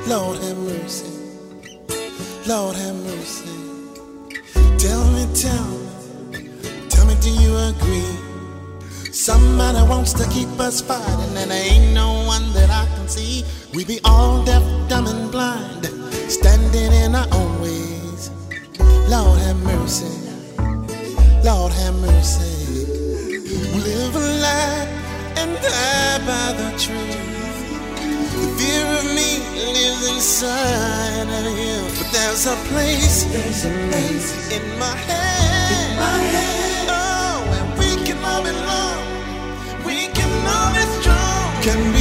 Lord have mercy. Lord have mercy. Tell me, do you agree? Somebody wants to keep us fighting, and there ain't no one that I can see. We be all deaf, dumb, and blind, standing in our own ways. Lord have mercy. Lord have mercy. Live a lie and die by the truth. The fear of me lives inside of him. But there's a place in my head. Oh, where we can all belong. We can all be strong. Can be